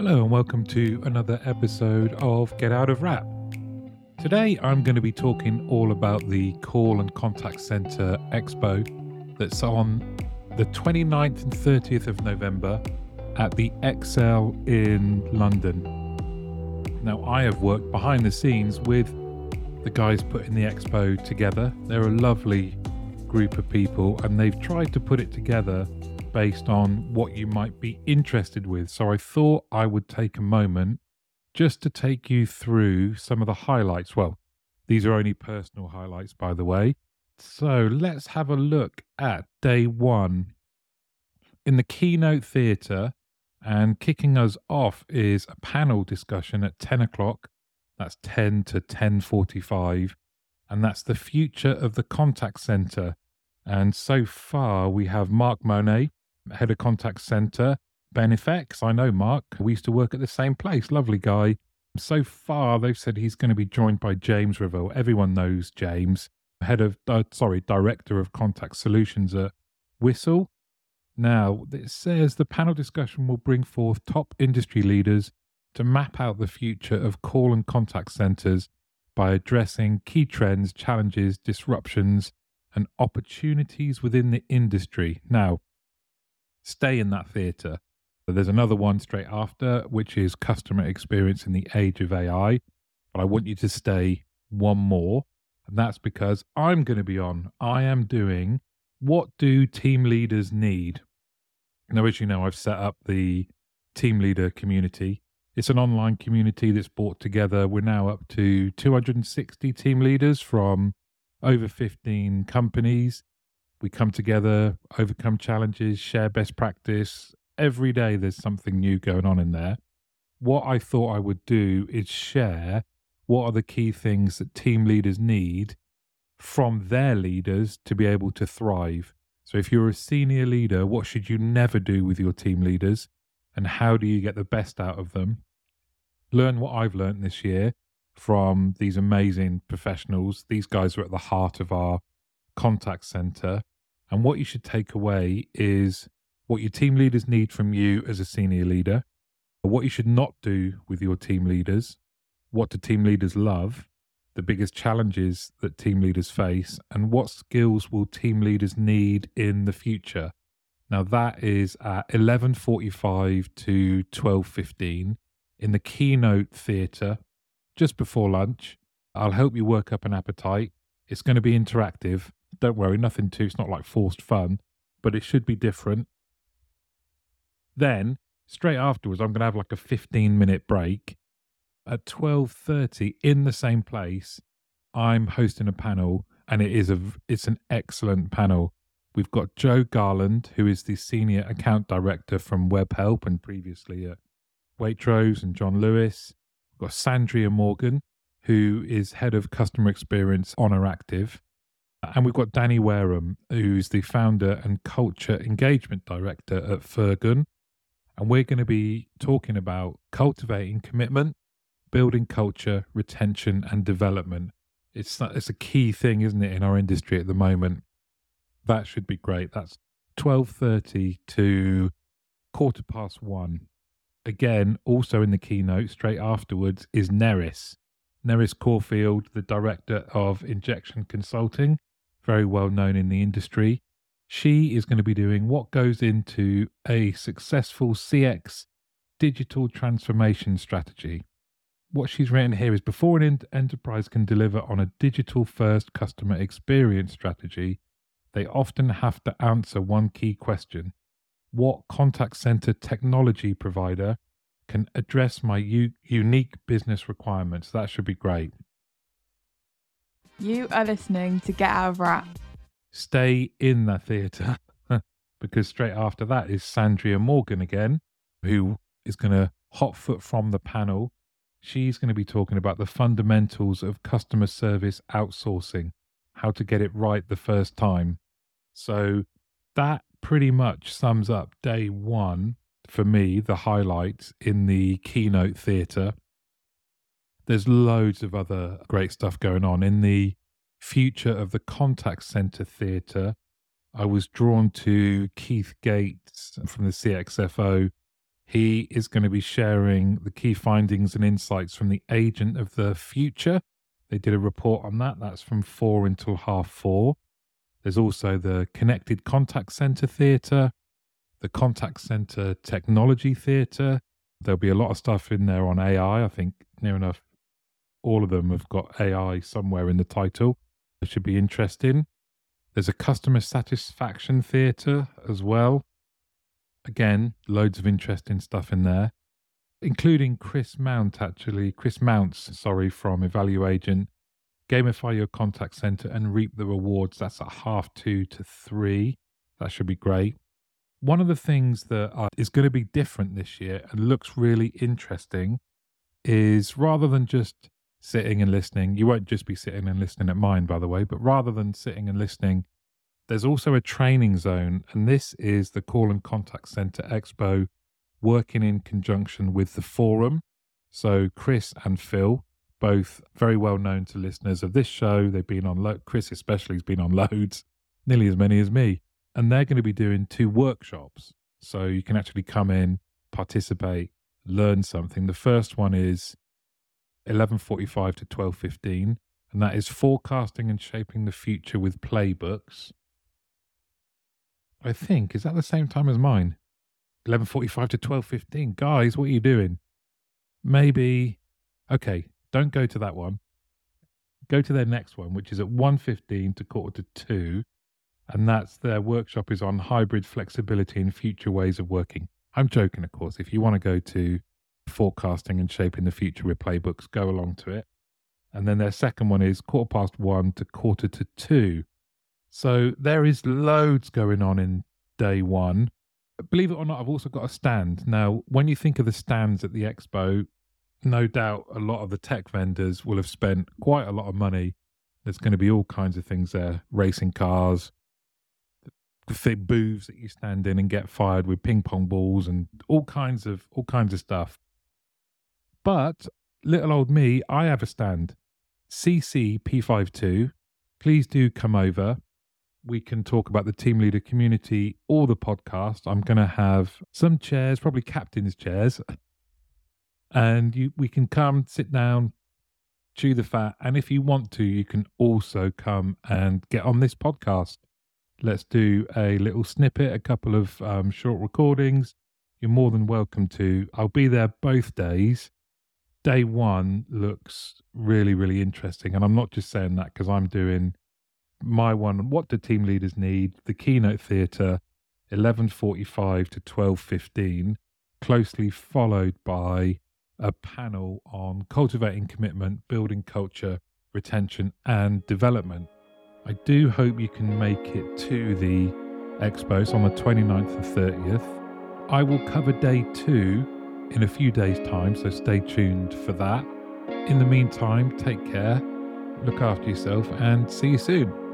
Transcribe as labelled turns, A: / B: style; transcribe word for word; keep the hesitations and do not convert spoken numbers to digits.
A: Hello and welcome to another episode of Get Out of Rap. Today I'm going to be talking all about the Call and Contact Center Expo that's on the twenty-ninth and thirtieth of November at the Excel in London. Now I have worked behind the scenes with the guys putting the expo together. They're a lovely group of people and they've tried to put it together based on what you might be interested with. So I thought I would take a moment just to take you through some of the highlights. Well, these are only personal highlights, by the way. So let's have a look at day one. In the keynote theatre, and kicking us off is a panel discussion at ten o'clock. That's ten to ten forty-five. And that's the future of the contact centre. And so far we have Mark Monet, head of contact center, Benefex. I know Mark. We used to work at the same place. Lovely guy. So far, they've said he's going to be joined by James Revell. Everyone knows James, head of, uh, sorry, director of contact solutions at Whistle. Now, it says the panel discussion will bring forth top industry leaders to map out the future of call and contact centers by addressing key trends, challenges, disruptions, and opportunities within the industry. Now, stay in that theatre. There's another one straight after, which is customer experience in the age of A I. But I want you to stay one more. And that's because I'm going to be on. I am doing What Do Team Leaders Need? Now, as you know, I've set up the team leader community. It's an online community that's brought together. We're now up to two hundred sixty team leaders from over fifteen companies. We come together, overcome challenges, share best practice. Every day there's something new going on in there. What I thought I would do is share what are the key things that team leaders need from their leaders to be able to thrive. So if you're a senior leader, what should you never do with your team leaders? And how do you get the best out of them? Learn what I've learned this year from these amazing professionals. These guys are at the heart of our contact center. And what you should take away is what your team leaders need from you as a senior leader, what you should not do with your team leaders, what do team leaders love, the biggest challenges that team leaders face, and what skills will team leaders need in the future. Now that is at eleven forty-five to twelve fifteen in the keynote theatre, just before lunch. I'll help you work up an appetite. It's going to be interactive. Don't worry, nothing too, it's not like forced fun, but it should be different. Then, straight afterwards, I'm going to have like a fifteen minute break. At twelve thirty, in the same place, I'm hosting a panel, and it is a, it's an excellent panel. We've got Joe Garland, who is the Senior Account Director from Webhelp and previously at Waitrose, and John Lewis. We've got Sandria Morgan, who is Head of Customer Experience on Interactive. And we've got Danny Wareham, who's the Founder and Culture Engagement Director at Fergun. And we're going to be talking about cultivating commitment, building culture, retention, and development. It's, it's a key thing, isn't it, in our industry at the moment? That should be great. That's twelve thirty to quarter past one. Again, also in the keynote, straight afterwards, is Neris. Neris Caulfield, the Director of Injection Consulting, very well known in the industry. She is going to be doing what goes into a successful C X digital transformation strategy. What she's written here is before an enterprise can deliver on a digital-first customer experience strategy, they often have to answer one key question. What contact center technology provider can address my u- unique business requirements? That should be great.
B: You are listening to Get Out of Rap.
A: Stay in the theatre because straight after that is Sandria Morgan again, who is going to hot foot from the panel. She's going to be talking about the fundamentals of customer service outsourcing, how to get it right the first time. So that pretty much sums up day one for me, the highlights in the keynote theatre. There's loads of other great stuff going on. In the future of the contact center theatre, I was drawn to Keith Gates from the C X F O. He is going to be sharing the key findings and insights from the Agent of the Future. They did a report on that. That's from four until half four. There's also the Connected Contact Center Theatre, the Contact Center Technology Theatre. There'll be a lot of stuff in there on A I. I think near enough all of them have got A I somewhere in the title. It should be interesting. There's a Customer Satisfaction Theatre as well. Again, loads of interesting stuff in there, including Chris Mount, actually. Chris Mounts, sorry, from Evaluagent. Gamify your contact center and reap the rewards. That's at half two to three. That should be great. One of the things that uh, is going to be different this year and looks really interesting is rather than just sitting and listening, you won't just be sitting and listening at mine, by the way, but rather than sitting and listening, there's also a training zone, and this is the Call and Contact Center Expo working in conjunction with the forum. So Chris and Phil, both very well known to listeners of this show. They've been on, lo- Chris especially has been on loads, nearly as many as me. And they're going to be doing two workshops. So you can actually come in, participate, learn something. The first one is eleven forty-five to twelve fifteen, and that is forecasting and shaping the future with playbooks. I think, is that the same time as mine? eleven forty-five to twelve fifteen. Guys, what are you doing? Maybe, okay, don't go to that one. Go to their next one, which is at one fifteen to quarter to two. And that's their workshop is on hybrid flexibility and future ways of working. I'm joking, of course. If you want to go to forecasting and shaping the future with playbooks, go along to it. And then their second one is quarter past one to quarter to two. So there is loads going on in day one. Believe it or not, I've also got a stand. Now, when you think of the stands at the expo, no doubt a lot of the tech vendors will have spent quite a lot of money. There's going to be all kinds of things there, racing cars, the thick booths that you stand in and get fired with ping pong balls and all kinds of all kinds of stuff. But little old me, I have a stand. C C P fifty-two. Please do come over. We can talk about the team leader community or the podcast. I'm going to have some chairs, probably captain's chairs. And you, we can come, sit down, chew the fat. And if you want to, you can also come and get on this podcast. Let's do a little snippet, a couple of um, short recordings. You're more than welcome to. I'll be there both days. Day one looks really, really interesting. And I'm not just saying that because I'm doing my one, what do team leaders need? The keynote theatre, eleven forty-five to twelve fifteen, closely followed by a panel on cultivating commitment, building culture, retention and development. I do hope you can make it to the expos on the twenty-ninth and thirtieth. I will cover day two in a few days' time, so stay tuned for that. In the meantime, take care, look after yourself, and see you soon.